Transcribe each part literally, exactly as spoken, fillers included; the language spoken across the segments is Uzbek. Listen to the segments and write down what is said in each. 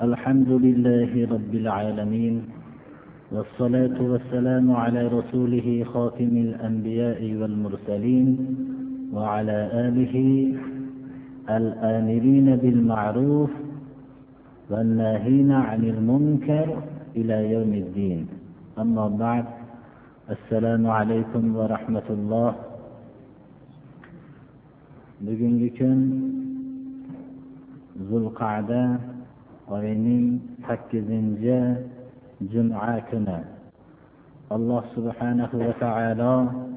الحمد لله رب العالمين، والصلاة والسلام على رسوله خاتم الأنبياء والمرسلين، وعلى آله الآمرين بالمعروف والناهين عن المنكر إلى يوم الدين. أما بعد، السلام عليكم ورحمة الله. bugungi kun Zulqa'da oyining sakkizinchi juma kuni. Alloh subhanahu va taolo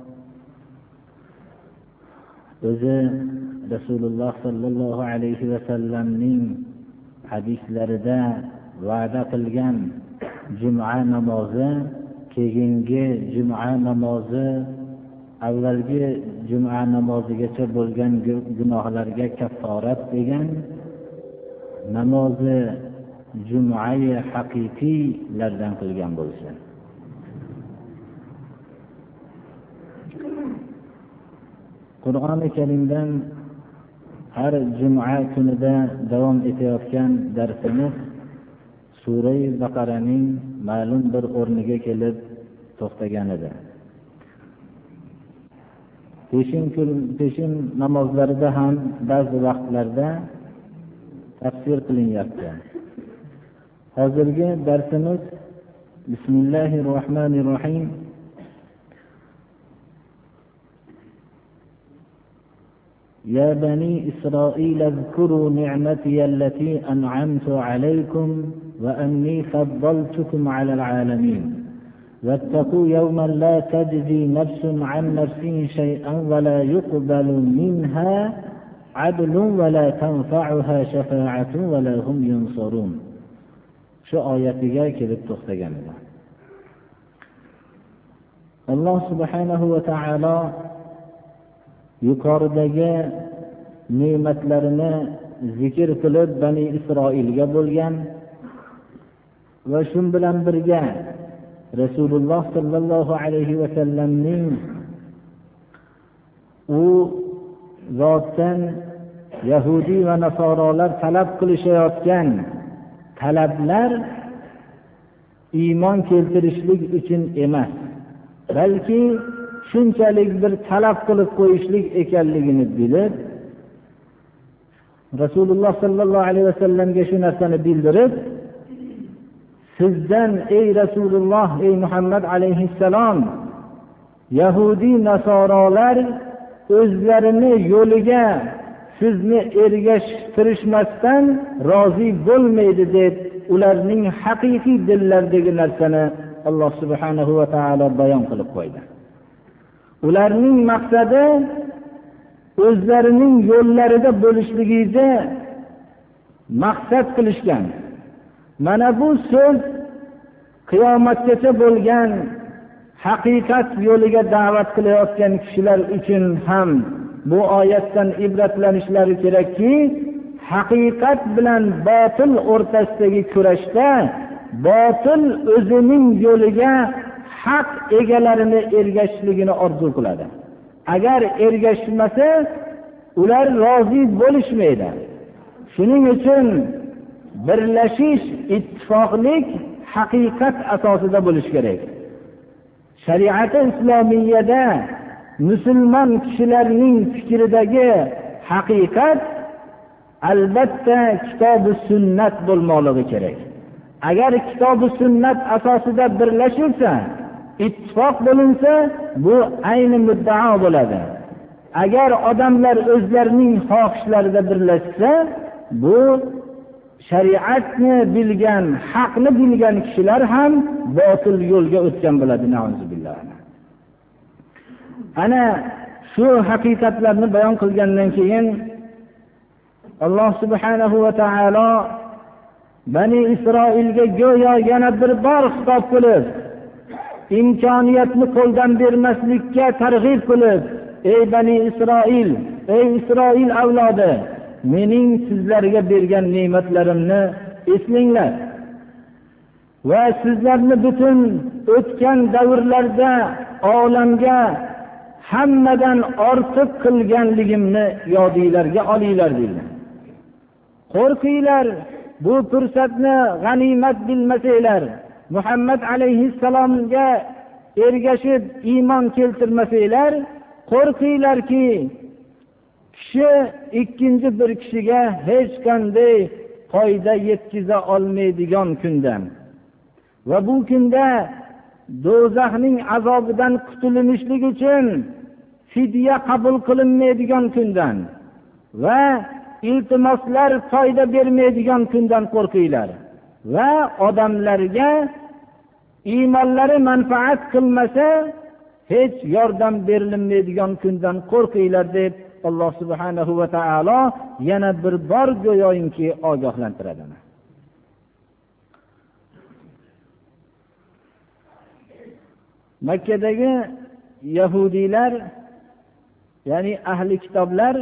o'zi Rasululloh sallallohu alayhi va sallamning hadislarida va'da qilgan juma namozi keyingi juma namozi avvalgi juma namozigacha bo'lgan gunohlarga kafforat degan namozi jumai haqiqiylardan qilgan bo'lsa, Qur'oni Karimdan har juma kunida davom etayotgan darsimiz Sura Baqaraning ma'lum bir o'rniga kelib to'xtagan edi. Peshin peshin namozlarida ham ba'zi vaqtlarda tafsir qilinyapti. Hozirgi darsimiz Bismillahir Rohmanir Rohim. يا بني إسرائيل اذكروا نعمتي التي أنعمت عليكم وأني فضلتكم على العالمين واتقوا يوما لا تجزي نفس عن نفس شيئا ولا يقبل منها عدل ولا تنفعها شفاعة ولا هم ينصرون. shu oyatiga kelib to'xtaganlar. Alloh subhanahu va taolo yuqoridagi ne'matlarini zikr qilib Bani Isroilga bo'lgan va shu bilan birga Rasululloh sallallohu alayhi va sallamning u zotdan Yahudi va Nasorolar talab qilishayotgan talablar iymon keltirishlik uchun emas, balki shunchalik bir talab qilib qo'yishlik ekanligini bilib, Rasululloh sallallohu alayhi va sallamga shu narsani bildirib, sizdan ey Rasululloh, ey Muhammad alayhissalom, Yahudi Nasorolar o'zlarini yo'liga sizni ergashtirishmasdan rozi bo'lmaydi deb ularning haqiqiy dillardagi narsani Alloh subhanahu va taolo bayon qilib qo'ydi. Ularning maqsadi o'zlarining yo'llarida bo'lishligiga maqsad qilishgan. Mana bu so'z qiyomatgacha bo'lgan haqiqat yo'liga da'vat qilayotgan kishilar uchun ham bu oyatdan ibratlanishlari kerakki, haqiqat bilan botil o'rtasidagi kurashda botil o'zining yo'liga haq egalarini ergashishligini orzu qiladi. Agar ergashmasa, ular rozi bo'lishmaydi. Shuning uchun birlashish, ittifoqlik haqiqat asosida bo'lish kerak. Shariat-i islomiyada musulmon kishilarning fikridagi haqiqat albatta kitob-u sunnat bo'lmoqligi kerak. Agar kitob-u sunnat asosida birlashilsa, ittifoq bo'linsa, bu ayni muddao bo'ladi. Agar odamlar o'zlarining xohishlarida birlashsa, bu shariatni bilgan, haqni bilgan kishilar ham botil yo'lga o'tgan bo'ladi. Nauzubillah. Ana shu haqiqatlarni bayon qilgandan keyin Alloh subhanahu va taolo Bani Isroilga go'yo yana bir bor xitob qilib, imkoniyatni qo'ldan bermaslikka targ'ib qilib, ey Bani Isroil, ey Isroil avlodi, mening sizlarga bergan ne'matlarimni eslanglar va sizlarni butun o'tgan davrlarda olamga hammadan ortiq qilganligimni yodinglarga olinglar deydi. Qo'rqinglar, bu fursatni g'animat bilmasanglar, Muhammad alayhissalomga ergashib iymon keltirmasanglar, qo'rqinglarki kishi ikkinchi bir kishiga hech qanday foyda yetkiza olmaydigan kundan va bu kunda do'zaxning azobidan qutulinishlik uchun fidya qabul qilinmaydigan kundan va iltimoslar foyda bermaydigan kundan qo'rqinglar va odamlarga iymonlari manfaat qilmasa hech yordam berilmaydigan kundan qo'rqinglar deb Alloh subhanahu va taolo yana bir bor go'yoki ogohlantiradi. Makkadagi yahudiylar, ya'ni ahli kitoblar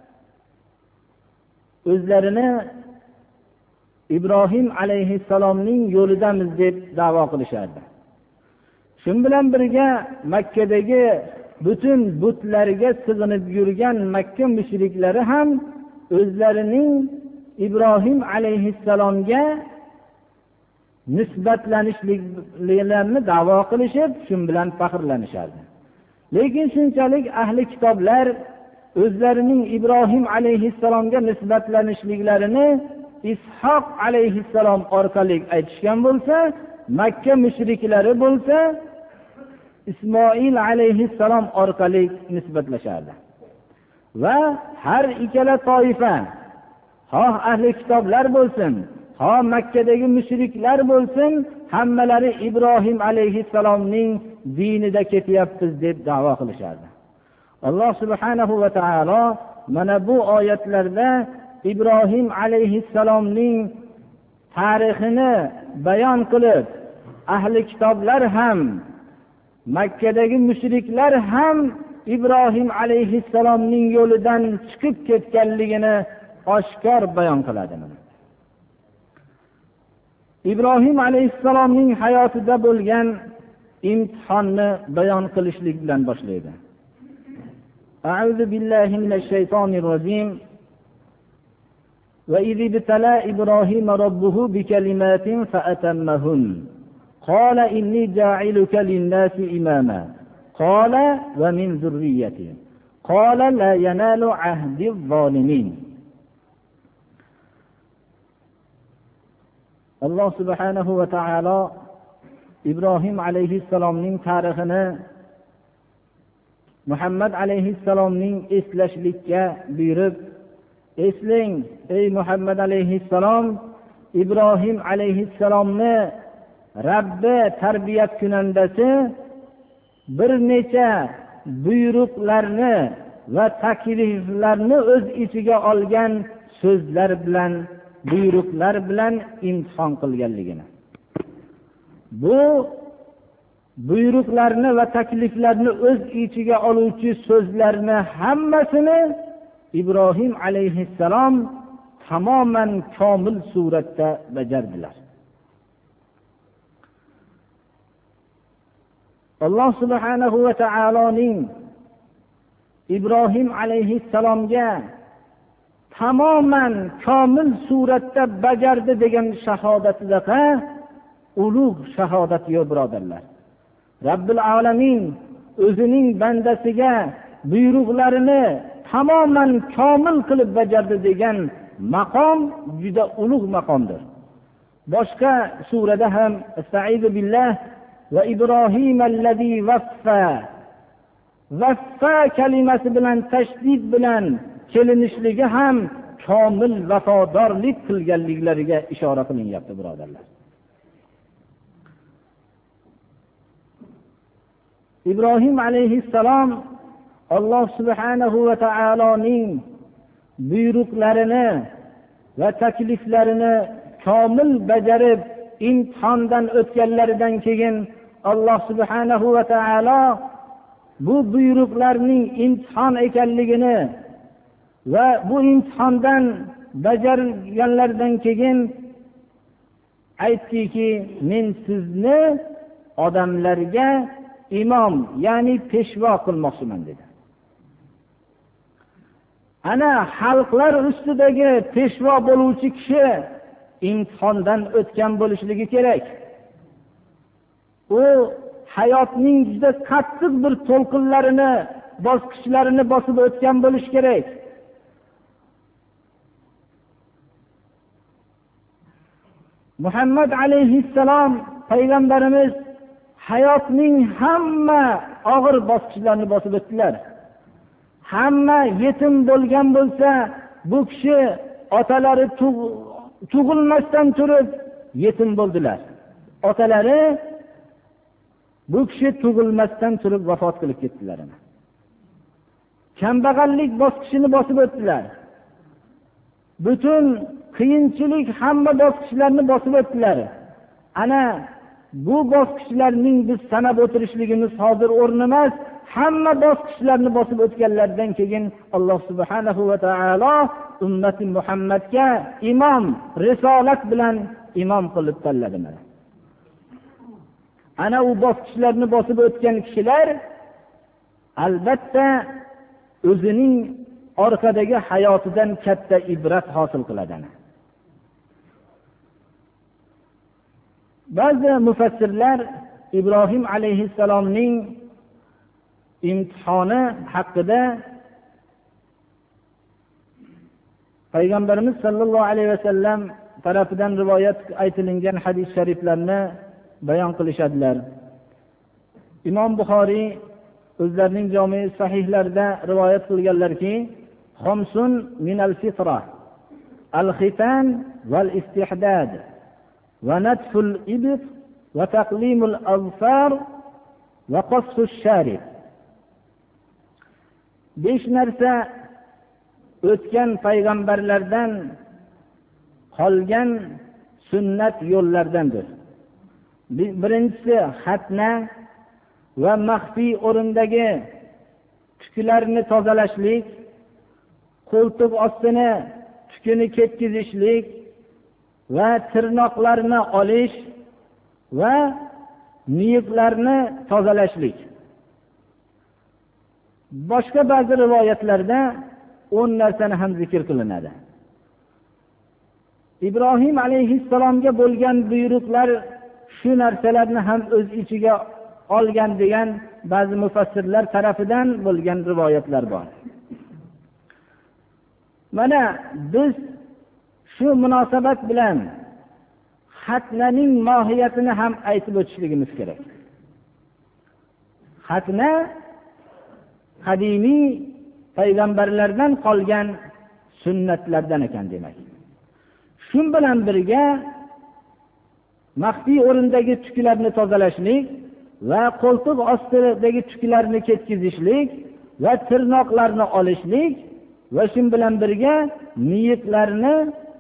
o'zlarini Ibrohim alayhissalomning yo'lidamiz deb da'vo qilishardi. Shun bilan birga Makkadagi butun butlarga sig'inib yurgan Makka mushriklari ham o'zlarining Ibrohim alayhissalomga nisbatlanishliklarini da'vo qilishib, shun bilan faxrlanishardi. Lekin shunchalik ahli kitoblar o'zlarining Ibrohim alayhissalomga nisbatlanishliklarini Ishoq alayhissalom orqali aytishgan bo'lsa, Makka mushriklari bo'lsa Ismoil alayhissalom orqali nisbatlashardi. Va har ikkala toifa, xoh ahli kitoblar bo'lsin, xoh Makkadagi mushriklar bo'lsin, hammalari Ibrohim alayhissalomning dinida ketyapmiz deb da'vo qilishardi. Alloh subhanahu va taolo mana bu oyatlarda Ibrohim alayhissalomning tarixini bayon qilib, ahli kitoblar ham, Makkadagi mushriklar ham Ibrohim alayhissalomning yo'lidan chiqib ketganligini oshkor bayon qiladi. Ibrohim alayhissalomning hayotida bo'lgan imtihonni bayon qilishlik bilan boshlaydi. A'udhu billahi minash shaytonir rojim. Va idh ibtala Ibrohim robbuhu bikalimatin fa'atammahun. Qala inni ja'iluka lin-nasi imama. Qala va min zurriyyati. Qala la yanalu ahdi az-zalimin. Alloh subhanahu va taolo Ibrohim alayhissalomning tarixini Muhammad alayhissalomning eslashlikka buyurib, eslang ey Muhammad alayhissalom, Ibrohim alayhissalomni Rabbi tarbiyat kunandasi bir necha buyruqlarni va takliflarni o'z ichiga olgan so'zlar bilan, buyruqlar bilan imtihon qilganligini. Bu buyruqlarni va takliflarni o'z ichiga oluvchi so'zlarni hammasini Ibrohim alayhissalom tamoman komil suratda bajardilar. Alloh subhanahu va taoloning Ibrohim alayhissalomga tamoman komil suratda bajardi degan shahodatidaqa ulug' shahodat yo'q, birodarlar. Robbil alamin o'zining bandasiga buyruqlarini tamoman komil qilib bajardi degan maqom juda ulug' maqomdir. Boshqa surada ham Estaizu billah va Ibrohim allazi vaffa, vaffa kalimasi bilan tashdid bilan kelinishligi ham komil vafodorlik qilganliklariga ishora qilinyapti, birodarlar. Ibrohim alayhissalom Alloh subhanahu va taoloning buyruqlarini va takliflarini komil bajarib imtihondan o'tganlaridan keyin Alloh subhanahu va taolo bu buyruqlarning imtihon ekanligini va bu imtihondan bajarganlaridan keyin aytdiki, men sizni odamlarga imom, ya'ni peshvo qilmoqchiman dedi. Ana xalqlar ustidagi peshvo bo'luvchi kishi imtihondan o'tgan bo'lishligi kerak. U hayotning juda qattiq bir to'lqinlarini, bosqichlarini bosib o'tgan bo'lishi kerak. Muhammad alayhissalom payg'ambarimiz hayotning hamma og'ir bosqichlarini bosib o'tdilar. Hamma yetim bo'lgan bo'lsa, bu kishi otalari tug'ilmasdan turib yetim bo'ldilar. Otalari bu kishi tug'ilmasdan turib vafot qilib ketdilar. Kambag'allik bosqichini bosib o'tdilar. Butun qiyinchilik hamma bosqichlarni bosib o'tdilar. Ana bu bosqichlarning biz sanab o'tirishligimiz hozir o'rin emas. Hamma bosqichlarni bosib o'tganlardan keyin Alloh subhanahu va taolo ummati Muhammadga imom, risolat bilan imom qilib tanladi. Ana u bosqichlarni bosib o'tgan kishilar albatta o'zining orqadagi hayotidan katta ibrat hosil qiladi. Ba'zi mufassirlar Ibrohim alayhissalomning imtihoni haqida Payg'ambarimiz sollallohu alayhi vasallam tarafidan rivoyat aytilingan hadis shariflarni bayon qilishadilar. Imom Buxoriy o'zlarining jami sahihlarida rivoyat qilganlarki, "Xamsun minal fitra, al-khitan wal-istihdad, va natful ibt, va taqlimul azfar, va qassush sharib." Besh narsa o'tgan payg'ambarlardan qolgan sunnat yo'llardandir. Birinchisi xatna va maxfiy o'rindagi tuklarni tozalashlik, qo'ltiq ostini tukini ketkizishlik va tirnoqlarni olish va miyiqlarni tozalashlik. Boshqa ba'zi rivoyatlarda o'n narsani ham zikr qilinadi. Ibrohim alayhissalomga bo'lgan buyruqlar shu narsalarni ham o'z ichiga olgan degan ba'zi mufassirlar tarafidan bo'lgan rivoyatlar bor. Mana biz shu munosabat bilan xatnaning mohiyatini ham aytib o'tishligimiz kerak. Xatna qadimiy payg'ambarlardan qolgan sunnatlardan ekan demak. Shu bilan birga maxfiy o'rindagi tuklarni tozalashlik va qo'ltiq ostidagi tuklarni ketkizishlik va tirnoqlarni olishlik va shu bilan birga miyiqlarni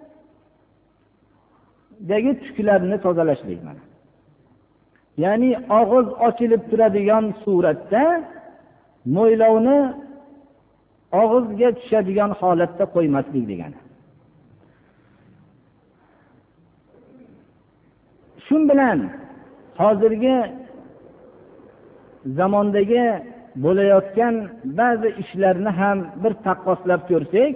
dagi tuklarni tozalashlik mana. Ya'ni og'iz ochilib turadigan suratda mo'ylovni og'izga tushadigan holatda qo'ymaslik degani. Shu bilan hozirgi zamondagi bo'layotgan ba'zi ishlarni ham bir taqqoslab ko'rsak,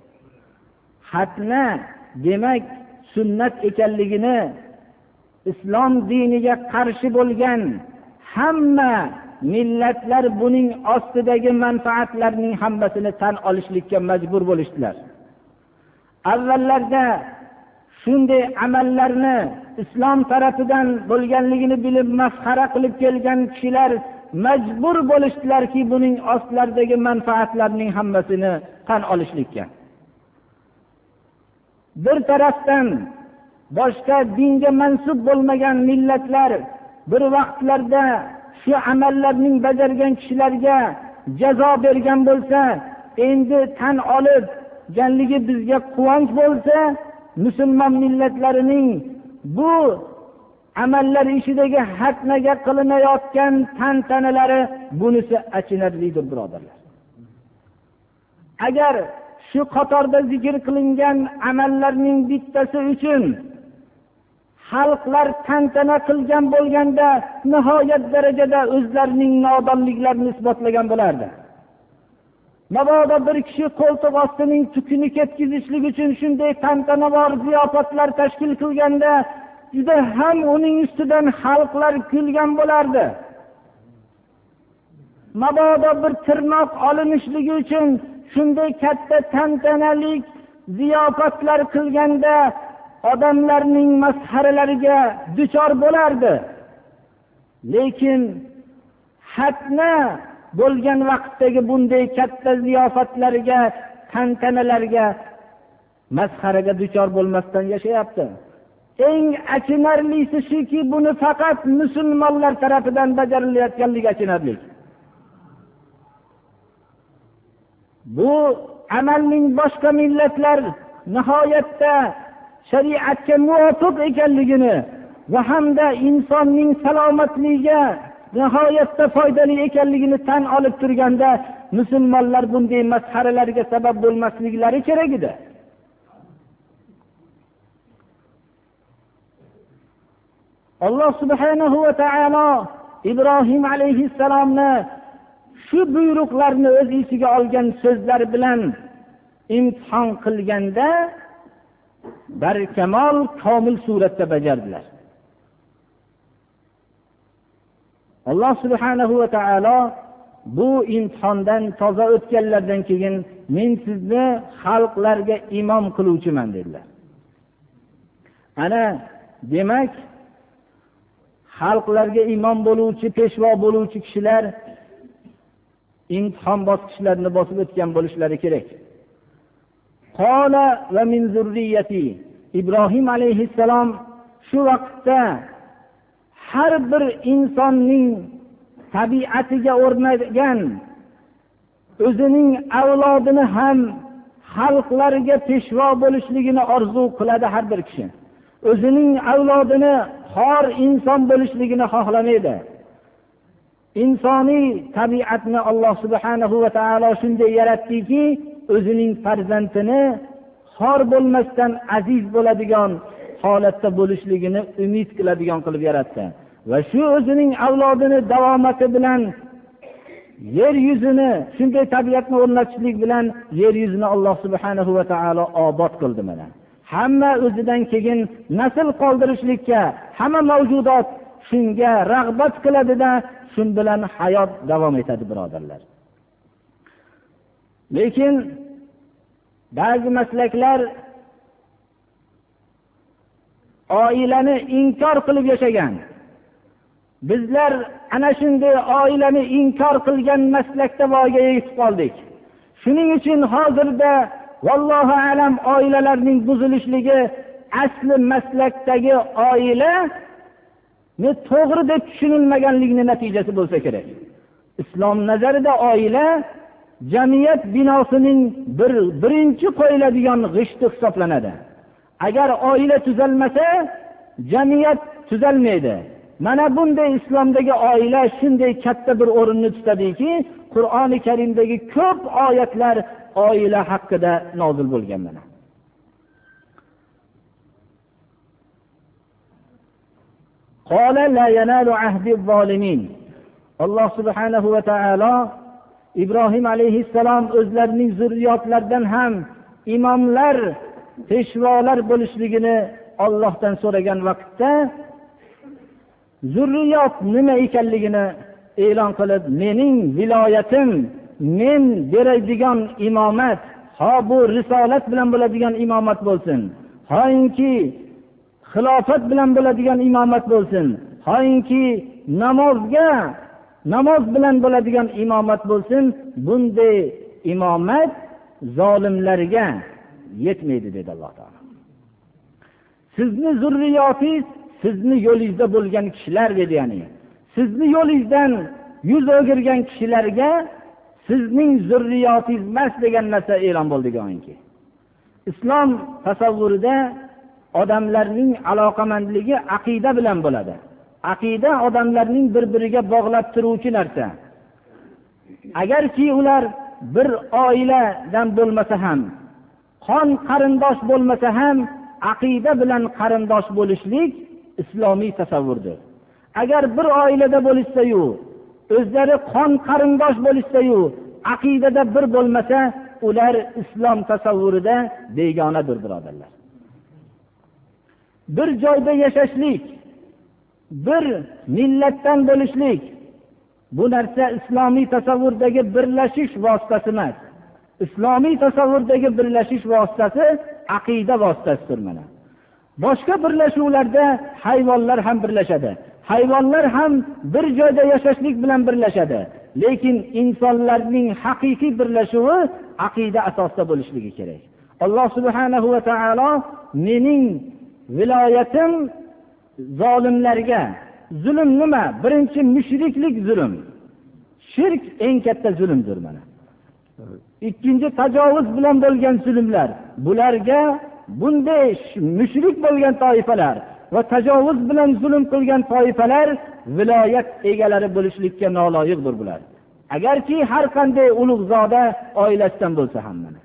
xatna demak sunnat ekanligini islom diniga qarshi bo'lgan hamma millatlar buning ostidagi manfaatlarning hammasini tan olishlikka majbur bo'lishdilar. Avvallarda shunday amallarni islom tarafidan bo'lganligini bilib masxara qilib kelgan kishilar majbur bo'lishdilarki, buning ostlaridagi manfaatlarning hammasini tan olishlikka. Bir tarafdan boshqa dinga mansub bo'lmagan millatlar bir vaqtlarda shu amallarning bajargan kishilarga jazo bergan bo'lsa, endi tan olib ganligi bizga quvonch bo'lsa, musulmon millatlarining bu amallar ishidagi xatnaga qilinayotgan tantanalari bunisi achinarlidir, birodarlar. Agar shu qatorda zikr qilingan amallarning bittasi uchun xalqlar tantana qilgan bo'lganda nihoyat darajada o'zlarining nodonliklarini isbotlagan bo'lardi. mabodo bir kishi qo'ltiq ostining tukini ketkizishlik uchun shunday tantanavor ziyofatlar tashkil qilganda juda ham uning ustidan xalqlar kulgan bo'lardi. Mabodo bir tirnoq olinishligi uchun shunday katta tantanali ziyofatlar qilganda odamlarning masxaralariga duchor bo'lardi. Lekin xatna bo'lgan vaqtdagi bunday katta ziyofatlarga, tantanalarga, masxaraga duchor bo'lmasdan yashayapti. Eng achinarlisi shuki, buni faqat musulmonlar tarafidan bajarilayotganligi achinarli. Bu amalning boshqa millatlar nihoyatda shariatga muvofiq ekanligini va hamda insonning salomatligiga nihoyatda foydali ekanligini tan olib turganda, musulmonlar bunday masxaralarga sabab bo'lmasliklari kerak edi. Alloh subhanahu va taolo Ibrohim alayhissalomni shu buyruqlarni o'z ichiga olgan so'zlar bilan imtihon qilganda barkamol komil suratda bajardilar. Alloh subhanahu va taolo bu imtihondan toza o'tganlardan keyin men sizni xalqlarga imom qiluvchiman dedilar. Ana demak, xalqlarga imom bo'luvchi, peshvo bo'luvchi kishilar imtihon bosqichlarini bosib o'tgan bo'lishlari kerak. Qala va min zurriyati. Ibrohim alayhissalom shu vaqtda har bir insonning tabiatiga o'rnagan o'zining avlodini ham xalqlarga peshvo bo'lishligini orzu qiladi. Har bir kishi o'zining avlodini xor inson bo'lishligini xohlamaydi. Insoniy tabiatni Alloh subhanahu va taolo shunday yaratdiki, o'zining farzandini xor bo'lmasdan aziz bo'ladigan holatda bo'lishligini umid qiladigan qilib yaratdi. Va shu o'zining avlodini davomati bilan yer yuzini shunday tabiatni o'rnatishlik bilan yer yuzini Alloh subhanahu va taolo obod qildi mana. Hamma o'zidan keyin nasl qoldirishlikka hamma mavjudot shunga rag'bat qiladida, shun bilan hayot davom etadi, birodarlar. Lekin ba'zi maslaklar oilani inkor qilib yashagan. Bizlar ana shunday oilani inkor qilgan maslakda voyaga yetib qoldik. Shuning uchun hozirda vallohu alam oilalarning buzilishligi asli maslakdagi oila to'g'ri deb tushunilmaganligining natijasi bo'lsa kerak. Islom nazarida oila jamiyat binosining bir birinchi qo'yiladigan g'ishti hisoblanadi. Agar oila tuzalmasa, jamiyat tuzalmaydi. Mana bunday islomdagi oila shunday katta bir o'rinni tutadiki, Qur'oni Karimdagi ko'p oyatlar oila haqida nozil bo'lgan mana. Qala la yanalu ahdi zolimin. Alloh subhanahu va taolo Ibrohim alayhissalom o'zlarining zurriyotlaridan ham imomlar, peshvolar bo'lishligini Allohdan so'ragan vaqtda zurriyot nima ekanligini e'lon qilib, mening viloyatim, men beradigan imomat, ha bu risolat bilan bo'ladigan imomat bo'lsin, hoinki xilofat bilan bo'ladigan imomat bo'lsin, hoinki namozga, namoz bilan bo'ladigan imomat bo'lsin, bunday imomat zolimlarga yetmaydi dedi Alloh taolo. Sizni zurriyotingiz sizni yo'lingizda bo'lgan kishilar dedi, ya'ni sizni yo'lingizdan yuz o'girgan kishilarga sizning zurriyotingiz emas degan narsa e'lon bo'ldiganki. Islom tasavvurida odamlarning aloqamandligi aqida bilan bo'ladi. Aqida odamlarning bir-biriga bog'lab turuvchi narsa. Agarki ular bir oiladan bo'lmasa ham, qon qarindosh bo'lmasa ham, aqida bilan qarindosh bo'lishlik islomiy tasavvurdir. Agar bir oilada bo'lishsa-yu, o'zlari qon qarindosh bo'lishsa-yu, aqidada bir bo'lmasa, ular islom tasavvurida begonadir, birodarlar. Bir joyda yashashlik, bir millatdan bo'lishlik, bu narsa islomiy tasavvurdagi birlashish vositasi emas. Islomiy tasavvurdagi birlashish vositasi aqida vositasidir mana. Boshqa birlashuvlarda hayvonlar ham birlashadi. Hayvonlar ham bir joyda yashashlik bilan birlashadi. Lekin insonlarning haqiqiy birlashuvi aqida asosida bo'lishligi kerak. Alloh subhanahu va taolo mening viloyatim zolimlarga, zulm nima? Birinchi mushriklik zulm. Shirk eng katta zulmdir mana. Ikkinchi tajovuz bilan bo'lgan zulmlar. Bularga bunday mushrik bo'lgan toifalar va tajovuz bilan zulm qilgan toifalar viloyat egalari bo'lishlikka noloyiqdir bular. Agarki har qanday ulug'zoda oilasidan bo'lsa ham mana.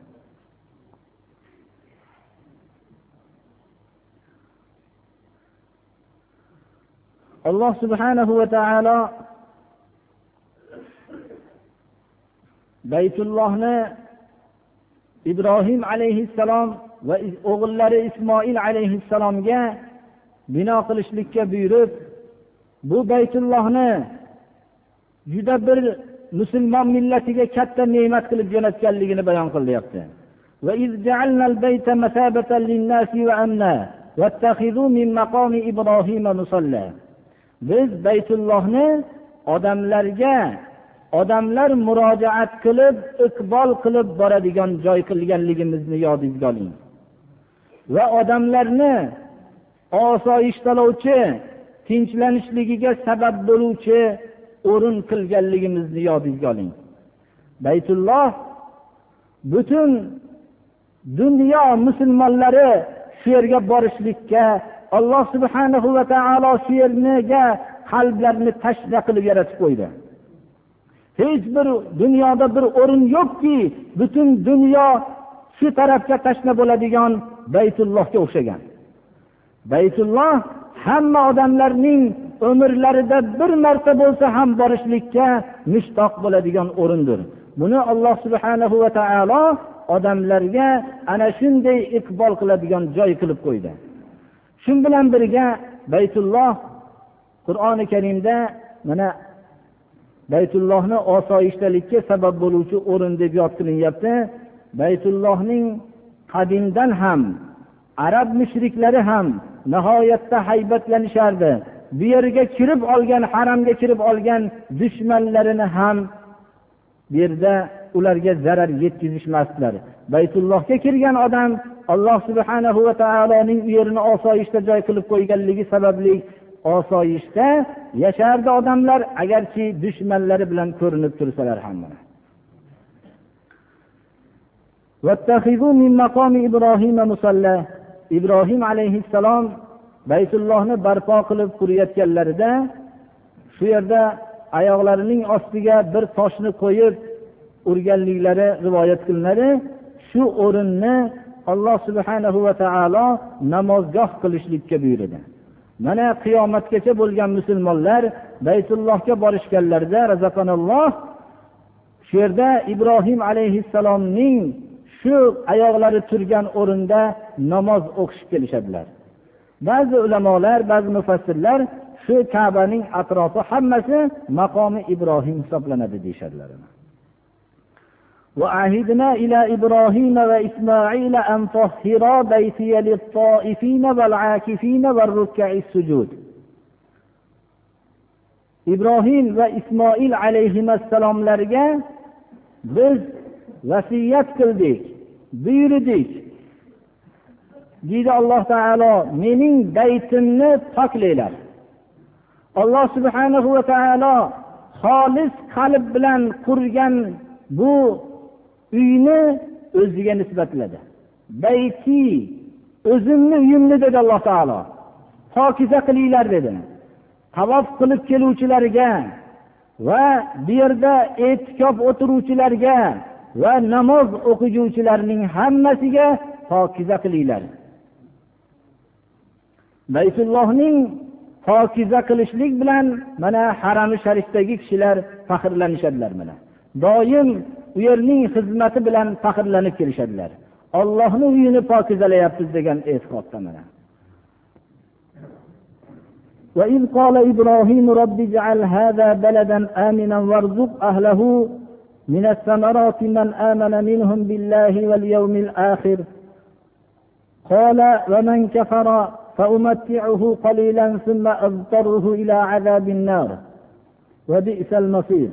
Alloh subhanahu va taolo Baytullohni Ibrohim alayhissalom va o'g'illari Ismoil alayhissalomga bino qilishlikka buyurib, bu Baytullohni juda bir musulmon millatiga katta ne'mat qilib jo'natganligini bayon qilyapti. Va iz ja'alnal bayta masabatan lin-nasi va amna wattakhidhu min maqami Ibrohima musalla. Biz Baytullohni odamlarga, odamlar murojaat qilib, iqbol qilib boradigan joy qilganligimizni yodingizga oling. Va odamlarni osoyishtalovchi, tinchlanishligiga sabab bo'luvchi o'rin qilganligimizni yodingizga oling. Baytulloh butun dunyo musulmonlari shu yerga borishlikka Alloh subhanahu va taolo shu yerga qalblarini tashna qilib yaratib qo'ydi. Hech bir dunyoda bir o'rin yo'qki, butun dunyo shu tarafga tashna bo'ladigan Baytullohga o'xshagan. Baytulloh hamma odamlarning umrlarida bir marta bo'lsa ham borishlikka mushtoq bo'ladigan o'rindir. Buni Alloh subhanahu va taolo odamlarga ana shunday iqbol qiladigan joy qilib qo'ydi. Shun bilan birga Baytulloh Qur'oni Karimda mana Baytullohni osoyishtalikka sabab bo'luvchi o'rin deb yod qilinyapti. Baytullohning qadimdan ham arab mushriklari ham nihoyatda haybatlanishardi. Bu yerga kirib olgan, haramga kirib olgan dushmanlarini ham bu yerda ularga zarar yetkazishmasdilar. Baytullohga kirgan odam Alloh subhanahu va taoloning u yerini osoyishta joy qilib qo'yganligi sababli osoyishta yashardi odamlar, agarchi dushmanlari bilan ko'rinib tursalar ham. Vattakhidhu min maqami Ibrohima musalla. Ibrohim alayhissalom Baytullohni barpo qilib qurayotganlarida shu yerda oyoqlarining ostiga bir toshni qo'yib urganliklari rivoyat qilinadi. Shu o'rinni Alloh subhanahu va taolo namozgoh qilishlikka buyurdi. Mana qiyomatgacha bo'lgan musulmonlar Baytullohga borishganlarida razaqanalloh shu yerda Ibrohim alayhissalomning shu oyoqlari turgan o'rinda namoz o'qishib kelishadilar. Ba'zi ulamolar, ba'zi mufassirlar shu Ka'baning atrofi hammasi maqomi Ibrohim hisoblanadi deyshadilar. وَعَهِدْنَا إِلَى إِبْرَاهِيمَ وَإِسْمَاعِيلَ أَنْ طَهِّرَا بَيْتِيَ لِلطَّائِفِينَ وَالْعَاكِفِينَ وَالرُّكَّعِ السُّجُودِ. İbrahim ve İsmail alayhissalomlarga biz vasiyat qildik, buyurdik. Deydi Alloh taolo, mening baytimni poklanglar. Alloh subhanahu va taolo xolis qalb bilan qurgan bu uyni o'ziga nisbatladi. Bayti, o'zimni uyimni dedi Alloh taolo. Pokiza qilinglar dedi. Tavof qilib keluvchilarga va bu yerda e'tikof o'tiruvchilarga va namoz o'quvchilarning hammasiga pokiza qilinglar. Baytullohning pokiza qilishlik bilan mana harami sharifdagi kishilar faxrlanishadilar mana. Doim u yerning xizmati bilan faxrlanib kelishadilar. Allohning uyini pokizalayapmiz degan e'tiqodda mana. وَإِذْ قَالَ إِبْرَاهِيمُ رَبِّ اجْعَلْ هَذَا بَلَدًا آمِنًا وَارْزُقْ أَهْلَهُ مِنَ الثَّمَرَاتِ مَنْ آمَنَ مِنْهُمْ بِاللَّهِ وَالْيَوْمِ الْآخِرِ قَالَ وَمَنْ كَفَرَ فَأُمَتِّعُهُ قَلِيلًا ثُمَّ أَضْطَرُّهُ إِلَى عَذَابِ النَّارِ وَبِئْسَ الْمَصِيرُ.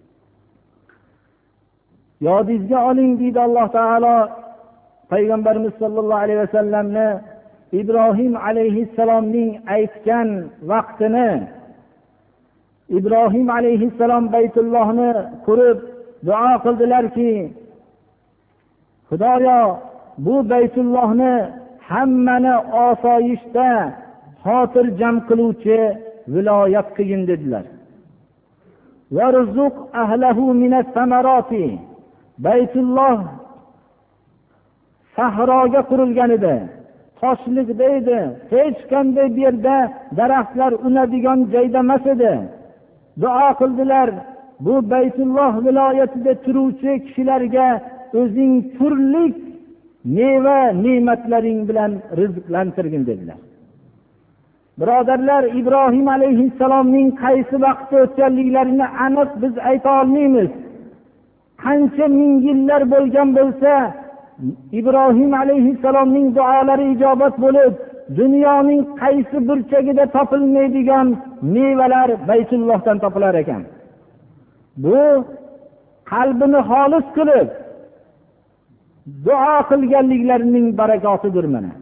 Yodingizga oling deydi Alloh taolo payg'ambarimiz sollallohu alayhi vasallamni Ibrohim alayhissalomning aytgan vaqtini. Ibrohim alayhissalom Baytullohni qurib duo qildilarki, Xudoyo, bu Baytullohni hammani osoyishta xotirjam qiluvchi viloyat qilgin dedilar. Varzuq ahlahu minas samarati. Baytulloh sahroga qurilgan edi. Toshliqda edi. Hech qanday bir yerda daraxtlar unadigan joyda emas edi. Duo qildilar. Bu Baytulloh viloyatida turuvchi kishilarga o'zing turli meva ne'matlaring bilan rizqlantirgin dedilar. Birodarlar, Ibrohim alayhissalomning qaysi vaqtda o'tganliklarini aniq biz ayta olmaymiz. Qancha ming yillar bo'lgan bo'lsa, Ibrohim alayhissalomning duolari ijobat bo'lib, dunyoning qaysi burchagida topilmaydigan mevalar Baytullohdan topilar ekan. Bu qalbini xolis qilib duo qilganliklarining barakotidir mana.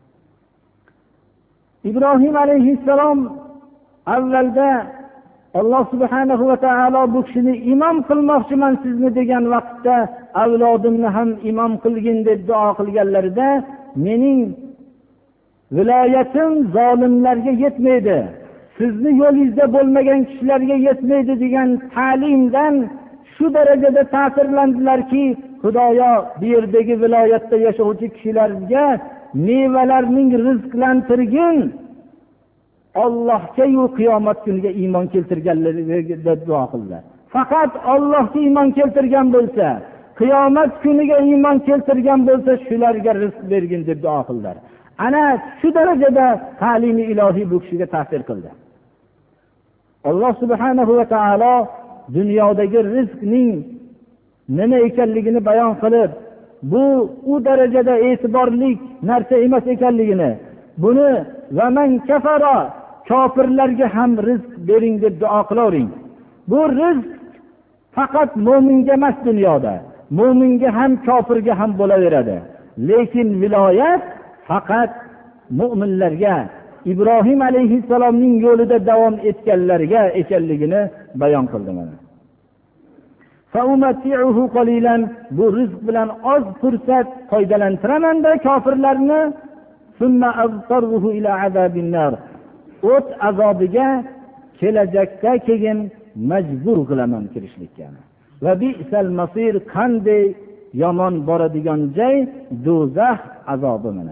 Ibrohim alayhissalom avvalda Alloh subhanahu va taolo bu kishini imom qilmoqchiman sizni degan vaqtda avlodimni ham imom qilgin deb duo qilganlarida, mening viloyatim zolimlarga yetmaydi, sizni yo'lingizda bo'lmagan kishilarga yetmaydi degan ta'limdan shu darajada ta'sirlandilarki, Xudoyo bu yerdagi viloyatda yashovchi kishilarga mevalarning rizqlantirgin, Allohga yu qiyomat kuniga iymon keltirganlarga duo qildilar. Faqat Allohga iymon keltirgan bo'lsa, qiyomat kuniga iymon keltirgan bo'lsa, shularga rizq bergin deb duo qildilar. Ana shu darajada ta'limi ilohiy bu kishiga ta'sir qildi. Alloh subhanahu va taolo dunyodagi rizqning nima ekanligini bayon qilib, bu u darajada e'tiborli narsa emas ekanligini, buni va man kafara, kofirlarga ham rizq bering deb duo qilavering. Bu rizq faqat mo'minga emas dunyoda, mo'minga ham kofirga ham bo'laveradi. Lekin viloyat faqat mo'minlarga, Ibrohim alayhissalomning yo'lida davom etganlarga ekanligini bayon qildi mana. Fa'umati'uhu qalilan, bu rizq bilan oz fursat foydalantiraman-da kofirlarni, summa aztarruhu ila azabin nar, o't azobiga kelajakda keyin majbur qilaman kirishlikka. Va bi'sal masir, qanday yomon boradigan joy do'zax azobi mana.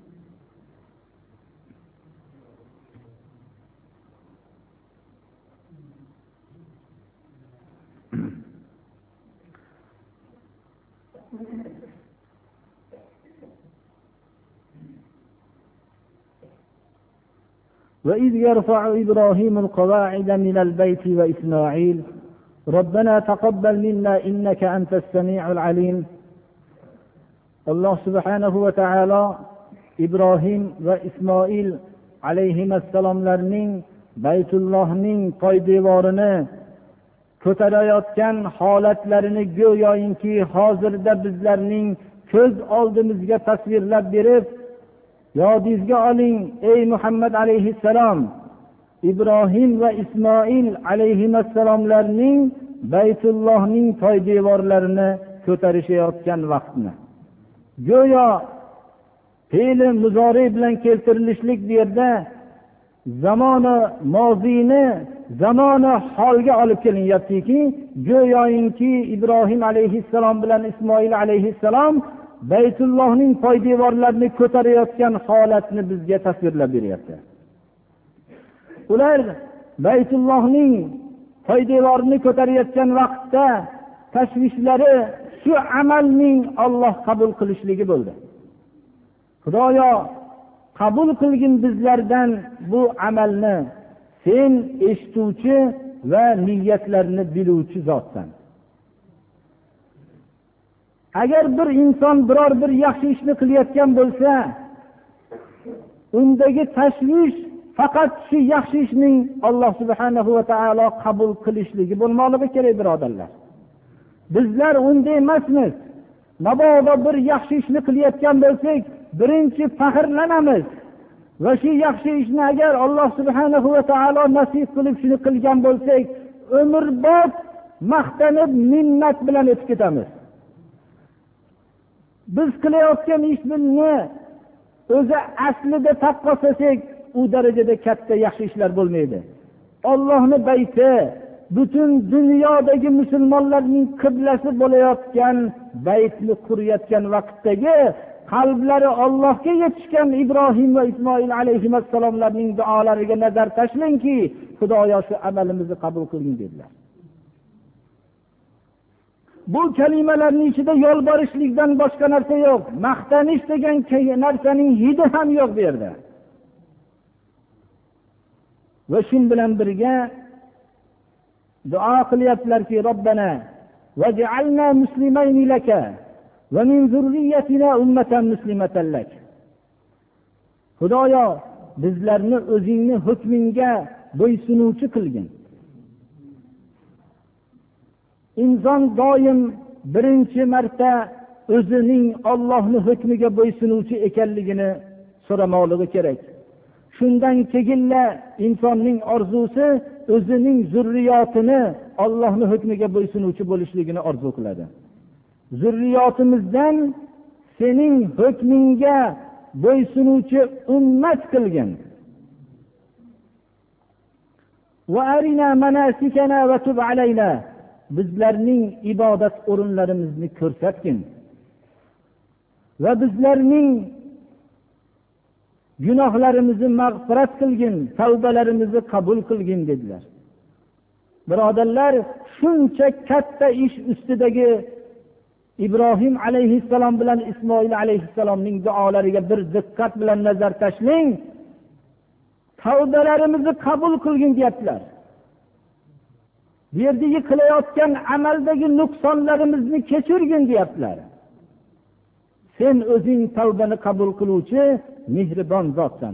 وإذ يرفع إبراهيم القواعد من البيت وإسماعيل ربنا تقبل منا إنك أنت السميع العليم. الله سبحانه وتعالى إبراهيم وإسماعيل عليهما السلام لرنين بيت الله من poydevorini ko'tarayotgan holatlarini go'yoki hozirda bizlarning ko'z oldimizga tasvirlab berib, yodingizga oling ey Muhammad alayhissalom, Ibrohim va Ismoil alayhissalomlarning Baytullohning poydevorlarini ko'tarishayotgan vaqtni. Go'yo fe'li muzori bilan keltirilishlik bu yerda zamoni mozini zamoni holga olib kelinyaptiki, go'yoki Ibrohim alayhissalom bilan Ismoil alayhissalom Baytullohning poydevorlarini ko'tarayotgan holatni bizga tasvirlab beryapti. Ular Baytullohning poydevorini ko'tarayotgan vaqtda tashvishlari shu amalning Alloh qabul qilishligi bo'ldi. Xudoyo, qabul qilgin bizlardan bu amalni, sen eshituvchi va niyatlarni biluvchi zotsan. Agar bir inson biror bir yaxshi ishni qilayotgan bo'lsa, undagi tashvish faqat shu yaxshi ishning Alloh subhanahu va taolo qabul qilishligi bo'lmoqligi kerak, birodarlar. Bizlar unday emasmiz. Mabodo bir yaxshi ishni qilayotgan bo'lsak, birinchi faxrlanamiz va shu yaxshi ishni agar Alloh subhanahu va taolo nasib qilib shuni qilgan bo'lsak, umrbod maqtanib minnat bilan o'tib ketamiz. Biz qilayotgan ishni o'zi aslida taqqoslasak, u darajada katta yaxshi ishlar bo'lmaydi. Allohning bayti, butun dunyodagi musulmonlarning qiblasi bo'layotgan baytni qurayotgan vaqtdagi qalblari Allohga yetishgan Ibrohim va Ismoil alayhissalomlarning duolariga nazar tashlangki, Xudoyo shu amalimizni qabul qilgin dedilar. Bu kalimalarning ichida yolborishlikdan boshqa narsa yo'q. Maqtanish degan narsaning hidi ham yo'q bu yerda. Va shun bilan birga duo qilyaptilarki, Robbana vaj'alna muslimayni laka va min zurriyyatina ummatan muslimatan lak. Xudoyo, bizlarni o'zingni hukmingga bo'ysunuvchi qilgin. Inson doim birinchi marta o'zining Allohning hukmiga bo'ysunuvchi ekanligini so'ramoqligi kerak. Shundan keyinla insonning orzusi o'zining zurriyotini Allohning hukmiga bo'ysunuvchi bo'lishligini orzu qiladi. Zurriyotimizdan sening hukmingga bo'ysunuvchi ummat qilgin. Va arina manasikana va tub alayna. Bizlarning ibodat o'rinlarimizni ko'rsatgin va bizlarning gunohlarimizni mag'firat qilgin, tavbalarimizni qabul qilgin dedilar. Birodarlar, shuncha katta ish ustidagi Ibrohim alayhissalom bilan Ismoil alayhissalomning duolariga bir diqqat bilan nazar tashlang. Tavbalarimizni qabul qilgin deyaptilar. Bu yerdagi qilayotgan amaldagi nuqsonlarimizni kechirgin deyaptilar. Sen o'zing tavbani qabul qiluvchi mehribon zotsan.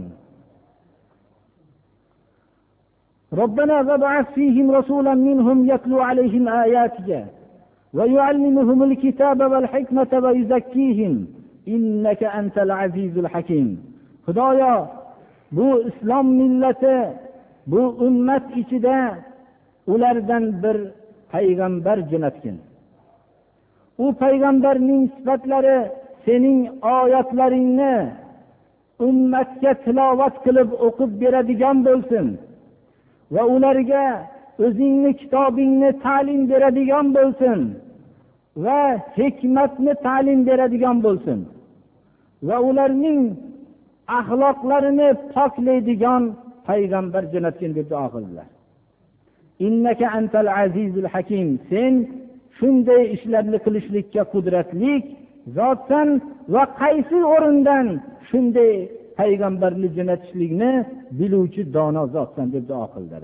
Robbana vab'ath fihim rasulan minhum yatlu alayhim ayatika va yu'allimuhumul kitaba wal hikmata va yuzakkihim innaka antal azizul hakim. Xudoyo, bu islom millati, bu ummat ichida ulardan bir payg'ambar jo'natgin. U payg'ambarning sifatlari sening oyatlaringni ummatga tilovat qilib o'qib beradigan bo'lsin va ularga o'zingni kitobingni ta'lim beradigan bo'lsin va hikmatni ta'lim beradigan bo'lsin va ularning axloqlarini poklaydigan payg'ambar jo'natgin deb duo qildilar. Innaka antal azizul hakim. Sen shunday ishlarni qilishlikka qudratli zotsan va qaysi o'rindan shunday payg'ambarni jo'natishlikni biluvchi dono zotsan deb duo qildilar.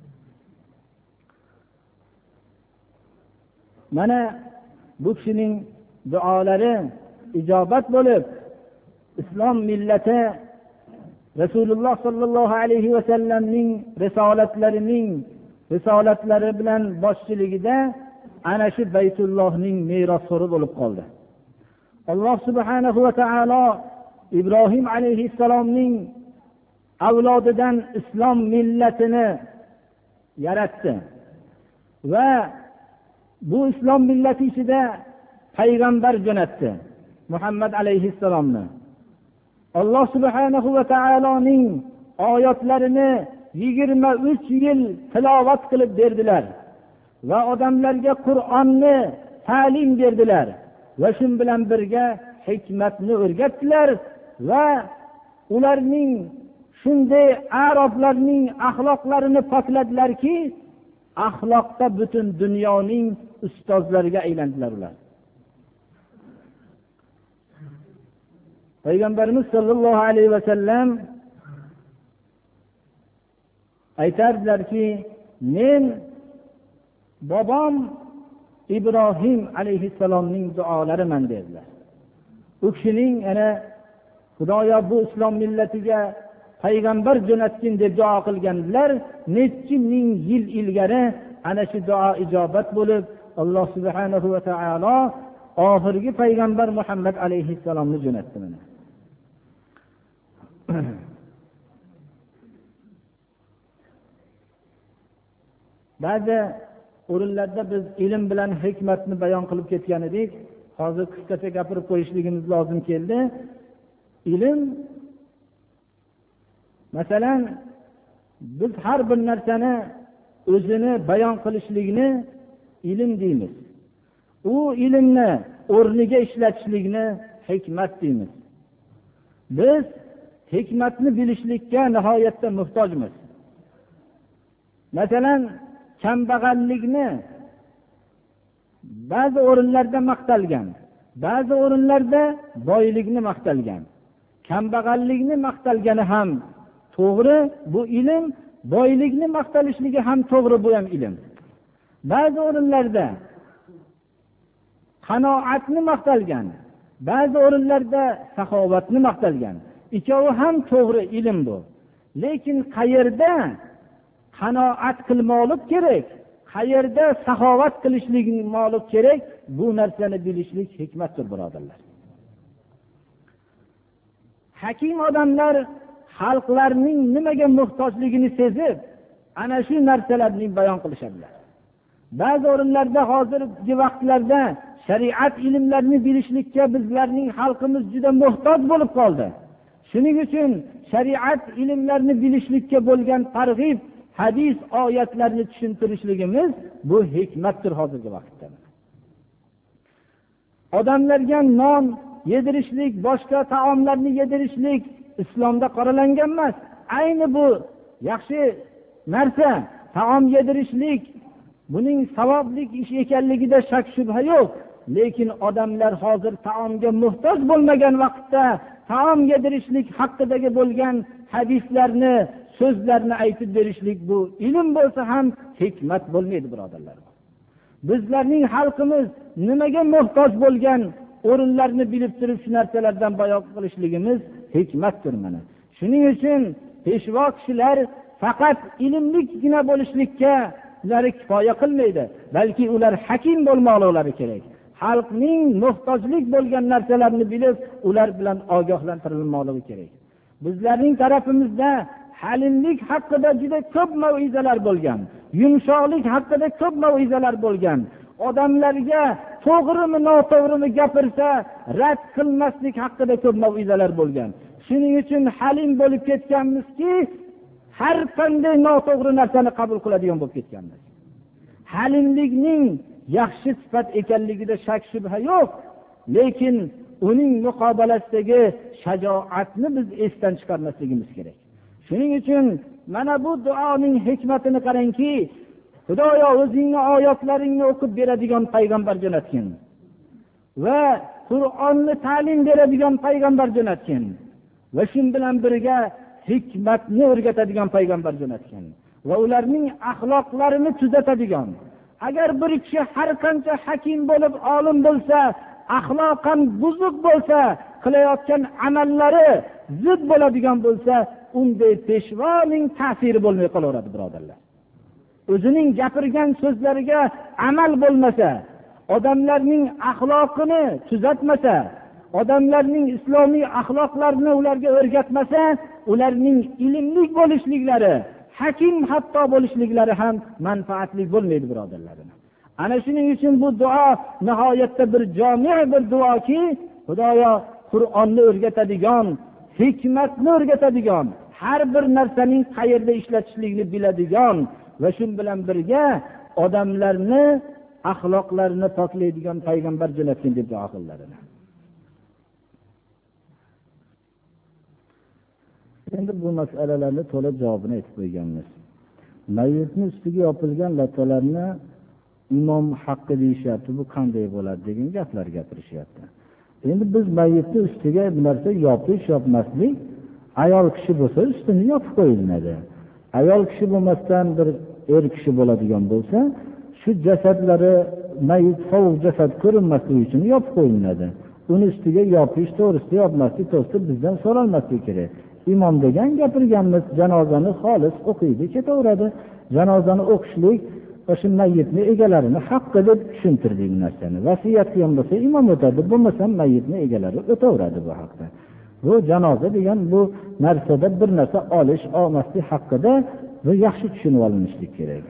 Mana bu kishining duolari ijobat bo'lib, islom millati Rasululloh sollallohu alayhi va sallamning risolatlarining risolatlari bilan boshchiligida ana shu Baytullohning merosxo'ri bo'lib qoldi. Alloh subhanahu va taolo Ibrohim alayhissalomning avlodidan islom millatini yaratdi va bu islom millati ichida payg'ambar jo'natdi, Muhammad alayhissalomni. Alloh subhanahu va taoloning oyatlarini yigirma uch yil tilovat qilib berdilar va odamlarga Qur'onni ta'lim berdilar va shu bilan birga hikmatni o'rgatdilar va ularning shunday arablarning axloqlarini pokladilarki, axloqda butun dunyoning ustozlariga aylandilar ular. Payg'ambarimiz sollallohu alayhi vasallam aytardilarki, men bobom Ibrohim alayhissalomning duolariman dedilar. U kishining ana Xudoyo bu islom millatiga payg'ambar jo'natgin deb duo qilganlar, necha ming yil ilgari ana shu duo ijobat bo'lib, Alloh subhanahu va taolo oxirgi payg'ambar Muhammad alayhissalomni jo'natdi mana. Ba'zi o'rinlarda biz ilm bilan hikmatni bayon qilib ketgan edik. Hozir qisqacha gapirib qo'yishligimiz lozim keldi. Ilm, masalan, biz har bir narsani o'zini bayon qilishlikni ilm deymiz. U ilmni o'rniga ishlatishlikni hikmat deymiz. Biz hikmatni bilishlikka nihoyatda muhtojmiz. Masalan, kambag'allikni ba'zi o'rinlarda maqtalgan, ba'zi o'rinlarda boylikni maqtalgan. Kambag'allikni maqtalgani ham to'g'ri, bu ilm, boylikni maqtalishligi ham to'g'ri, bu ham ilm. Ba'zi o'rinlarda qanoatni maqtalgan, ba'zi o'rinlarda saxovatni maqtalgan. Ikkovi ham to'g'ri, ilm bu. Lekin qayerda qanoat qilmoqlik kerak, qayerda saxovat qilishlik kerak, bu narsani bilishlik hikmatdir, birodarlar. Hakim odamlar xalqlarning nimaga muhtojligini sezib, ana shu narsalarni bayon qilishadilar. Ba'zi o'rinlarda hozirgi vaqtlarda shariat ilmlarini bilishlikka bizlarning xalqimiz juda muhtoj bo'lib qoldi. Shuning uchun shariat ilmlarini bilishlikka bo'lgan targ'ib, hadis oyatlarini tushuntirishligimiz bu hikmatdir hozirgi vaqtda. Odamlarga non yedirishlik, boshqa taomlarni yedirishlik islomda qoralangan emas. Ayni bu yaxshi narsa, taom yedirishlik, buning savoblik ish ekanligida shak shubha yo'q. Lekin odamlar hozir taomga muhtoj bo'lmagan vaqtda taom yedirishlik haqidagi bo'lgan hadislarni, so'zlarni aytib berishlik, bu ilm bo'lsa ham hikmat bo'lmaydi, birodarlar. Bizlarning xalqimiz nimaga muhtoj bo'lgan o'rinlarni bilib turib shu narsalardan bayon qilishligimiz hikmatdir mana. Shuning uchun peshvo kishilar faqat ilmlikgina bo'lishlikka ular kifoya qilmaydi, balki ular hakim bo'lmoqlari kerak. Xalqning muhtojlik bo'lgan narsalarni bilib, ular bilan ogohlantirilmoqligi kerak. Bizlarning tarafimizda halimlik haqida juda ko'p mauizalar bo'lgan, yumshoqlik haqida ko'p mauizalar bo'lgan. Odamlarga to'g'rimi, noto'g'rimi gapirsa, rad qilmaslik haqida ko'p mauizalar bo'lgan. Shuning uchun halim bo'lib ketganmizki, har qanday noto'g'ri narsani qabul qiladigan bo'lib ketganmiz. Halimlikning yaxshi sifat ekanligida shak shubha yo'q, lekin uning muqobalasidagi shajoatni biz esdan chiqarmasligimiz kerak. Shuning uchun mana bu duoning hikmatini qarangki, Xudoyo o'zingning oyatlaringni o'qib beradigan payg'ambar jo'natgin va Qur'onni ta'lim beradigan payg'ambar jo'natgin va shu bilan birga hikmatni o'rgatadigan payg'ambar jo'natgin va ularning axloqlarini tuzatadigan. Agar bir kishi har qancha hakim bo'lib, olim bo'lsa, axloqan buzuq bo'lsa, qilayotgan amallari zid bo'ladigan bo'lsa, unday peshvoning ta'siri bo'lmay qolaveradi, birodarlar. O'zining gapirgan so'zlariga amal bo'lmasa, odamlarning axloqini tuzatmasa, odamlarning islomiy axloqlarini ularga o'rgatmasa, ularning ilmli bo'lishliklari, hakim hatto bo'lishliklari ham manfaatli bo'lmaydi, birodarlar. Ana shuning uchun bu duo nihoyatda bir jami' bir duoki, Xudoyo Qur'onni o'rgatadigan, hikmatni o'rgatadigan, har bir narsaning qayerda ishlatishligini biladigan va shu bilan birga odamlarni axloqlarini poklaydigan payg'ambar jo'natsin deb duo qildilar. Endi bu masalalarni to'liq javobini aytib qo'yganmiz. mayitni ustiga yopilgan lattalarni imom haqqi deyishyapti. Bu qanday bo'ladi degan gaplar gapirishyapti. Endi biz mayitni ustiga bir narsa yopish, yopmaslik, ayol kishi bo'lsa ustini yopib qo'yiladi. Ayol kishi bo'lmasdan bir er kishi bo'ladigan bo'lsa, shu jasadlari mayit sovuq jasad ko'rinmasligi uchun yopib qo'yiladi. Uni ustiga yopish to'g'risida, yopmaslik to'g'risida bizdan so'ralmasligi kerak. Imom degan gapirganmiz, janozani xolis o'qiydi, ketaveradi. Janozani o'qishlik o'sha mayitni egalarini haqqi deb tushuntirdik bu narsani. Vasiyat qilgan bo'lsa imom o'tadi, bo'lmasa mayitni egalari o'taveradi bu haqda. Bu janoza degan bu narsada bir narsa olish, olmaslik haqida bu yaxshi tushunib olinishlik kerak.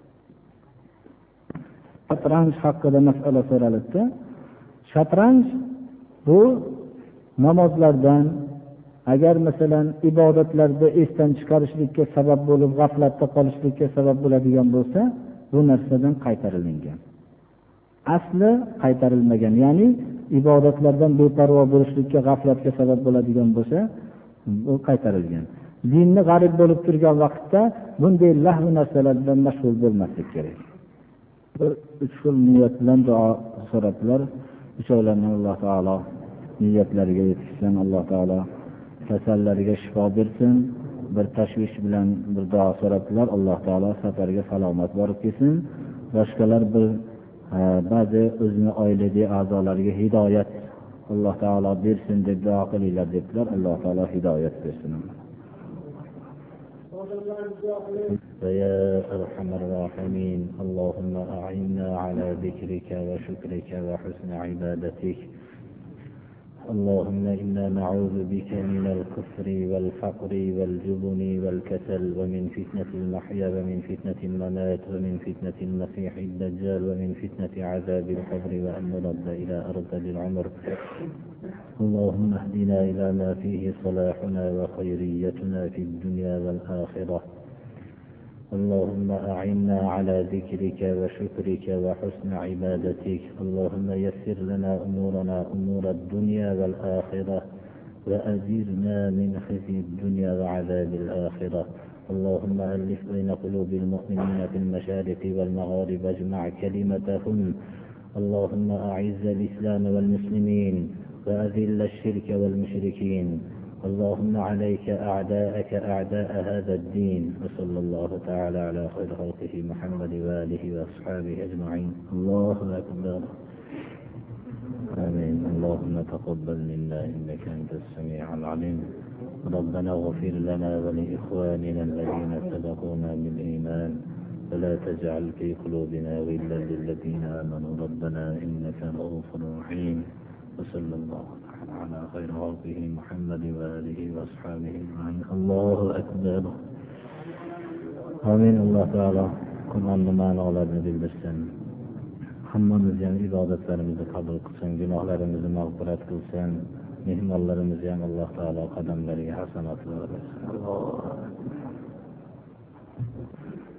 Shatranj haqida masala so'ralibdi. Shatranj bu namozlardan, agar masalan ibodatlarda esdan chiqarishlikka sabab bo'lib, g'aflatda qolishlikka sabab bo'ladigan bo'lsa, bu narsadan qaytarilgan. Asli qaytarilmagan, ya'ni ibodatlardan beparvo bo'lishlikka, g'aflatga sabab bo'ladigan bo'lsa, bu qaytarilgan. Dinni g'arib bo'lib turgan vaqtda bunday lahv narsalar bilan mashg'ul bo'lmaslik kerak. Uch xil niyat bilan duo so'rabdilar. Uchovlarni Alloh taolo niyatlariga yetkazsin, Alloh taolo kasallariga shifo bersin. Bir tashvish bilan bir duo so'rabdilar. Alloh taolo safarga salomat borib kelsin. Boshqalar bir ba'zi o'zini oiladagi a'zolariga hidoyat Alloh taolo bersin deb duo qilinglar dedilar. Alloh taolo hidoyat bersin. يا أرحم الراحمين اللهم أعنا على ذكرك وشكرك وحسن عبادتك. اللهم إنا نعوذ بك من الكفر والفقر والجبن والكسل ومن فتنة المحيا ومن فتنة الممات ومن فتنة المسيح الدجال ومن فتنة عذاب القبر وأن نرد إلى أرض العمر. اللهم اهدنا إلى ما فيه صلاحنا وخيريتنا في الدنيا والآخرة. اللهم أعنا على ذكرك وشكرك وحسن عبادتك. اللهم يسر لنا أمورنا أمور الدنيا والآخرة وأجرنا من خزي الدنيا وعذاب الآخرة. اللهم ألف بين قلوب المؤمنين في المشارق والمغارب واجمع كلمتهم. اللهم أعز الإسلام والمسلمين وأذل الشرك والمشركين. اللهم عليك أعداءك أعداء هذا الدين. وصلى الله تعالى على خير خلقه محمد وآله وأصحابه أجمعين. الله أكبر. آمين. اللهم تقبل منا إنك أنت السميع العليم. ربنا اغفر لنا ولإخواننا الذين سبقونا بالإيمان ولا تجعل في قلوبنا غلا للذين آمنوا ربنا إنك رؤوف رحيم. وصلى الله على خير خلقه محمد وآله وأصحابه أجمعين. الله أكبر. آمين. الله تعالى Qur'onni ma'nolarini bildirsin. Hammamizni ham ibodatlarimizni qabul qilsin, gunohlarimizni mag'firat qilsin. Mehmonlarimizni ham Alloh taolo qadamlariga hasanat bersin.